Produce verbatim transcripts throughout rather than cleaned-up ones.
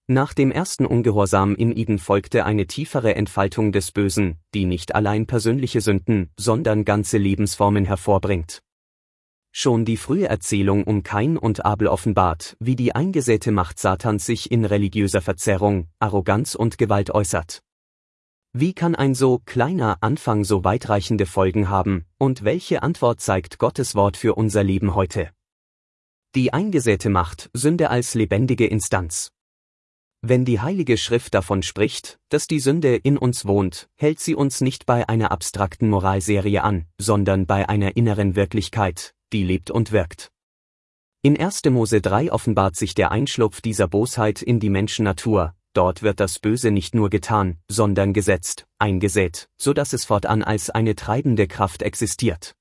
Nach dem ersten Ungehorsam in Eden folgte eine tiefere Entfaltung des Bösen, die nicht allein persönliche Sünden, sondern ganze Lebensformen hervorbringt. Schon die frühe Erzählung um Kain und Abel offenbart, wie die eingesäte Macht Satans sich in religiöser Verzerrung, Arroganz und Gewalt äußert. Wie kann ein so kleiner Anfang so weitreichende Folgen haben, und welche Antwort zeigt Gottes Wort für unser Leben heute? Die eingesäte Macht, Sünde als lebendige Instanz. Wenn die Heilige Schrift davon spricht, dass die Sünde in uns wohnt, hält sie uns nicht bei einer abstrakten Moralserie an, sondern bei einer inneren Wirklichkeit, die lebt und wirkt. In erster Mose drei offenbart sich der Einschlupf dieser Bosheit in die Menschennatur, dort wird das Böse nicht nur getan, sondern gesetzt, eingesät, so dass es fortan als eine treibende Kraft existiert.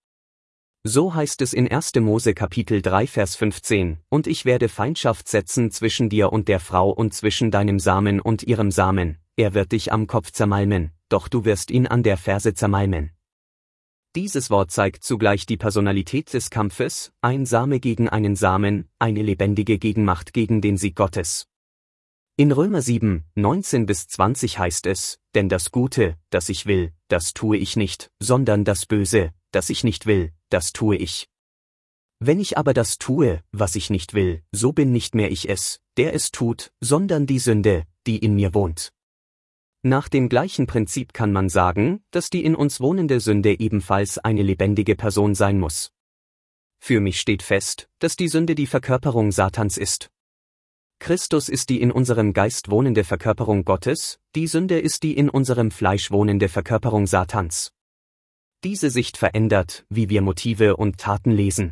So heißt es in erster Mose Kapitel drei Vers fünfzehn, und ich werde Feindschaft setzen zwischen dir und der Frau und zwischen deinem Samen und ihrem Samen, er wird dich am Kopf zermalmen, doch du wirst ihn an der Ferse zermalmen. Dieses Wort zeigt zugleich die Personalität des Kampfes, ein Same gegen einen Samen, eine lebendige Gegenmacht gegen den Sieg Gottes. In Römer sieben, neunzehn bis zwanzig heißt es, denn das Gute, das ich will, das tue ich nicht, sondern das Böse, das ich nicht will, das tue ich. Wenn ich aber das tue, was ich nicht will, so bin nicht mehr ich es, der es tut, sondern die Sünde, die in mir wohnt. Nach dem gleichen Prinzip kann man sagen, dass die in uns wohnende Sünde ebenfalls eine lebendige Person sein muss. Für mich steht fest, dass die Sünde die Verkörperung Satans ist. Christus ist die in unserem Geist wohnende Verkörperung Gottes, die Sünde ist die in unserem Fleisch wohnende Verkörperung Satans. Diese Sicht verändert, wie wir Motive und Taten lesen.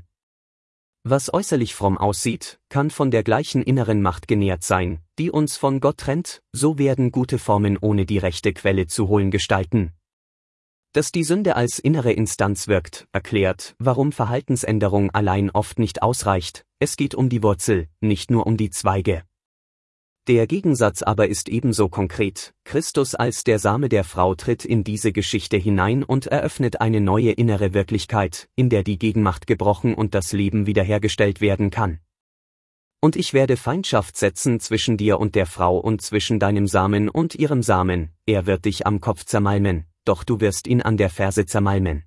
Was äußerlich fromm aussieht, kann von der gleichen inneren Macht genährt sein, die uns von Gott trennt, so werden gute Formen ohne die rechte Quelle zu holen gestalten. Dass die Sünde als innere Instanz wirkt, erklärt, warum Verhaltensänderung allein oft nicht ausreicht, es geht um die Wurzel, nicht nur um die Zweige. Der Gegensatz aber ist ebenso konkret, Christus als der Same der Frau tritt in diese Geschichte hinein und eröffnet eine neue innere Wirklichkeit, in der die Gegenmacht gebrochen und das Leben wiederhergestellt werden kann. Und ich werde Feindschaft setzen zwischen dir und der Frau und zwischen deinem Samen und ihrem Samen, er wird dich am Kopf zermalmen, doch du wirst ihn an der Ferse zermalmen.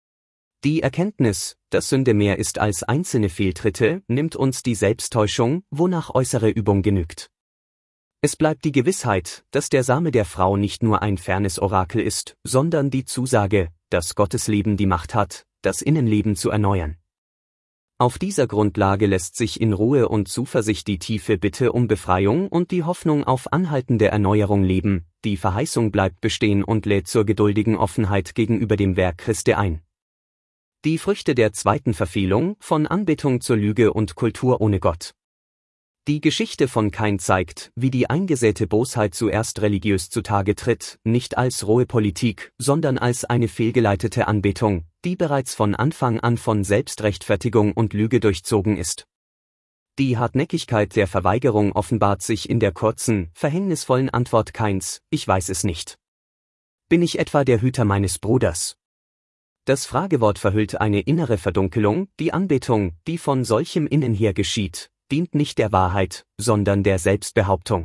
Die Erkenntnis, dass Sünde mehr ist als einzelne Fehltritte, nimmt uns die Selbsttäuschung, wonach äußere Übung genügt. Es bleibt die Gewissheit, dass der Same der Frau nicht nur ein fernes Orakel ist, sondern die Zusage, dass Gottes Leben die Macht hat, das Innenleben zu erneuern. Auf dieser Grundlage lässt sich in Ruhe und Zuversicht die tiefe Bitte um Befreiung und die Hoffnung auf anhaltende Erneuerung leben, die Verheißung bleibt bestehen und lädt zur geduldigen Offenheit gegenüber dem Werk Christi ein. Die Früchte der zweiten Verfehlung, von Anbetung zur Lüge und Kultur ohne Gott. Die Geschichte von Kain zeigt, wie die eingesäte Bosheit zuerst religiös zutage tritt, nicht als rohe Politik, sondern als eine fehlgeleitete Anbetung, die bereits von Anfang an von Selbstrechtfertigung und Lüge durchzogen ist. Die Hartnäckigkeit der Verweigerung offenbart sich in der kurzen, verhängnisvollen Antwort Kains, ich weiß es nicht. Bin ich etwa der Hüter meines Bruders? Das Fragewort verhüllt eine innere Verdunkelung, die Anbetung, die von solchem Innen her geschieht, dient nicht der Wahrheit, sondern der Selbstbehauptung.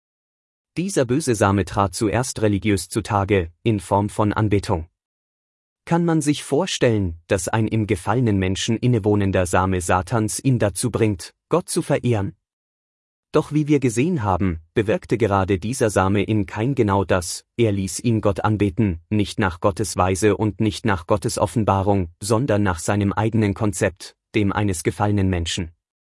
Dieser böse Same trat zuerst religiös zutage, in Form von Anbetung. Kann man sich vorstellen, dass ein im gefallenen Menschen innewohnender Same Satans ihn dazu bringt, Gott zu verehren? Doch wie wir gesehen haben, bewirkte gerade dieser Same in Kain genau das, er ließ ihn Gott anbeten, nicht nach Gottes Weise und nicht nach Gottes Offenbarung, sondern nach seinem eigenen Konzept, dem eines gefallenen Menschen.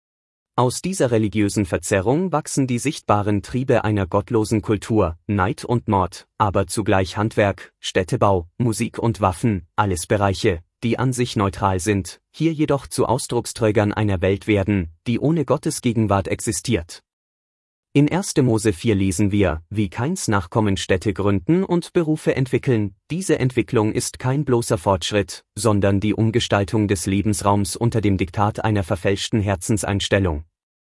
Aus dieser religiösen Verzerrung wachsen die sichtbaren Triebe einer gottlosen Kultur, Neid und Mord, aber zugleich Handwerk, Städtebau, Musik und Waffen, alles Bereiche, die an sich neutral sind, hier jedoch zu Ausdrucksträgern einer Welt werden, die ohne Gottes Gegenwart existiert. In erster Mose vier lesen wir, wie Kains Nachkommen Städte gründen und Berufe entwickeln, diese Entwicklung ist kein bloßer Fortschritt, sondern die Umgestaltung des Lebensraums unter dem Diktat einer verfälschten Herzenseinstellung.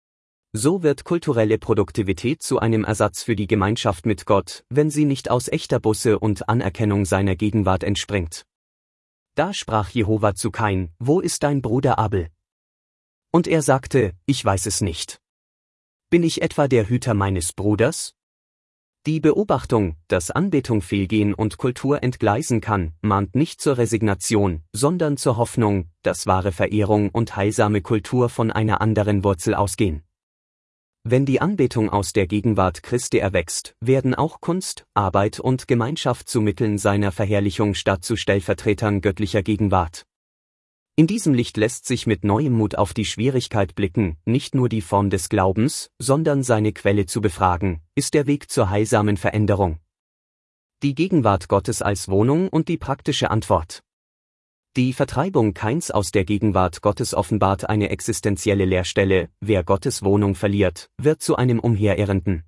So wird kulturelle Produktivität zu einem Ersatz für die Gemeinschaft mit Gott, wenn sie nicht aus echter Buße und Anerkennung seiner Gegenwart entspringt. Da sprach Jehova zu Kain, wo ist dein Bruder Abel? Und er sagte, ich weiß es nicht. Bin ich etwa der Hüter meines Bruders? Die Beobachtung, dass Anbetung fehlgehen und Kultur entgleisen kann, mahnt nicht zur Resignation, sondern zur Hoffnung, dass wahre Verehrung und heilsame Kultur von einer anderen Wurzel ausgehen. Wenn die Anbetung aus der Gegenwart Christi erwächst, werden auch Kunst, Arbeit und Gemeinschaft zu Mitteln seiner Verherrlichung statt zu Stellvertretern göttlicher Gegenwart. In diesem Licht lässt sich mit neuem Mut auf die Schwierigkeit blicken, nicht nur die Form des Glaubens, sondern seine Quelle zu befragen, ist der Weg zur heilsamen Veränderung. Die Gegenwart Gottes als Wohnung und die praktische Antwort. Die Vertreibung Kains aus der Gegenwart Gottes offenbart eine existenzielle Leerstelle, wer Gottes Wohnung verliert, wird zu einem Umherirrenden.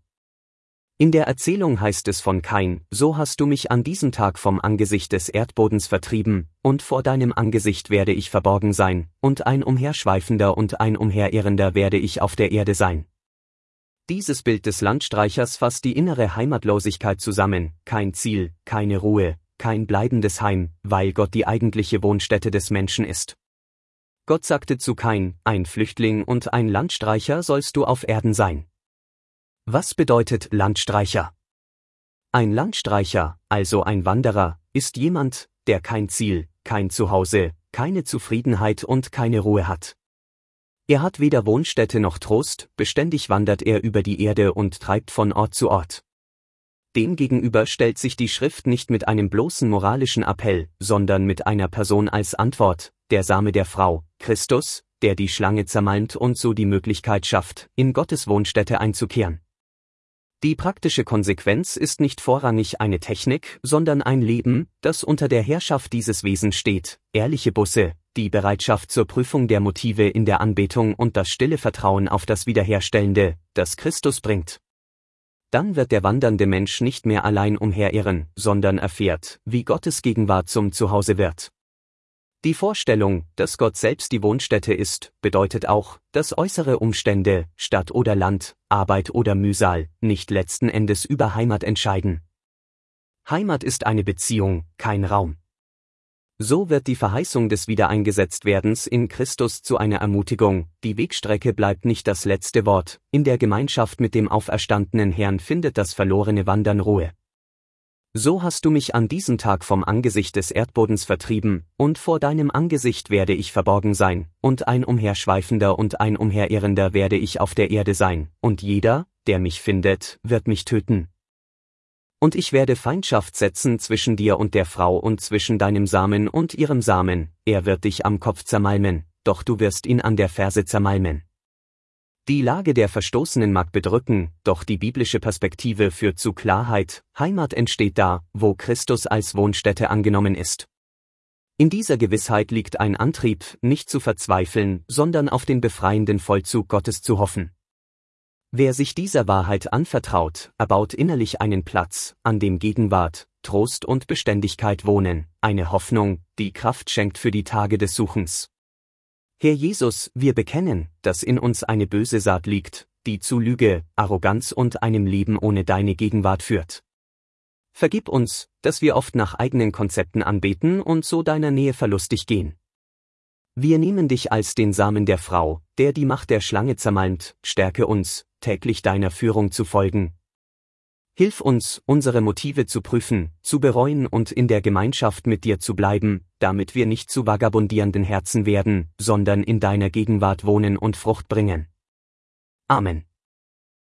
In der Erzählung heißt es von Kain, so hast du mich an diesem Tag vom Angesicht des Erdbodens vertrieben, und vor deinem Angesicht werde ich verborgen sein, und ein Umherschweifender und ein Umherirrender werde ich auf der Erde sein. Dieses Bild des Landstreichers fasst die innere Heimatlosigkeit zusammen, kein Ziel, keine Ruhe, kein bleibendes Heim, weil Gott die eigentliche Wohnstätte des Menschen ist. Gott sagte zu Kain, ein Flüchtling und ein Landstreicher sollst du auf Erden sein. Was bedeutet Landstreicher? Ein Landstreicher, also ein Wanderer, ist jemand, der kein Ziel, kein Zuhause, keine Zufriedenheit und keine Ruhe hat. Er hat weder Wohnstätte noch Trost, beständig wandert er über die Erde und treibt von Ort zu Ort. Demgegenüber stellt sich die Schrift nicht mit einem bloßen moralischen Appell, sondern mit einer Person als Antwort, der Same der Frau, Christus, der die Schlange zermalmt und so die Möglichkeit schafft, in Gottes Wohnstätte einzukehren. Die praktische Konsequenz ist nicht vorrangig eine Technik, sondern ein Leben, das unter der Herrschaft dieses Wesens steht, ehrliche Busse, die Bereitschaft zur Prüfung der Motive in der Anbetung und das stille Vertrauen auf das Wiederherstellende, das Christus bringt. Dann wird der wandernde Mensch nicht mehr allein umherirren, sondern erfährt, wie Gottes Gegenwart zum Zuhause wird. Die Vorstellung, dass Gott selbst die Wohnstätte ist, bedeutet auch, dass äußere Umstände, Stadt oder Land, Arbeit oder Mühsal, nicht letzten Endes über Heimat entscheiden. Heimat ist eine Beziehung, kein Raum. So wird die Verheißung des Wiedereingesetztwerdens in Christus zu einer Ermutigung, die Wegstrecke bleibt nicht das letzte Wort, in der Gemeinschaft mit dem auferstandenen Herrn findet das verlorene Wandern Ruhe. So hast du mich an diesem Tag vom Angesicht des Erdbodens vertrieben, und vor deinem Angesicht werde ich verborgen sein, und ein Umherschweifender und ein Umherirrender werde ich auf der Erde sein, und jeder, der mich findet, wird mich töten. Und ich werde Feindschaft setzen zwischen dir und der Frau und zwischen deinem Samen und ihrem Samen, er wird dich am Kopf zermalmen, doch du wirst ihn an der Ferse zermalmen. Die Lage der Verstoßenen mag bedrücken, doch die biblische Perspektive führt zu Klarheit, Heimat entsteht da, wo Christus als Wohnstätte angenommen ist. In dieser Gewissheit liegt ein Antrieb, nicht zu verzweifeln, sondern auf den befreienden Vollzug Gottes zu hoffen. Wer sich dieser Wahrheit anvertraut, erbaut innerlich einen Platz, an dem Gegenwart, Trost und Beständigkeit wohnen, eine Hoffnung, die Kraft schenkt für die Tage des Suchens. Herr Jesus, wir bekennen, dass in uns eine böse Saat liegt, die zu Lüge, Arroganz und einem Leben ohne deine Gegenwart führt. Vergib uns, dass wir oft nach eigenen Konzepten anbeten und so deiner Nähe verlustig gehen. Wir nehmen dich als den Samen der Frau, der die Macht der Schlange zermalmt, stärke uns, täglich deiner Führung zu folgen. Hilf uns, unsere Motive zu prüfen, zu bereuen und in der Gemeinschaft mit dir zu bleiben, damit wir nicht zu vagabundierenden Herzen werden, sondern in deiner Gegenwart wohnen und Frucht bringen. Amen.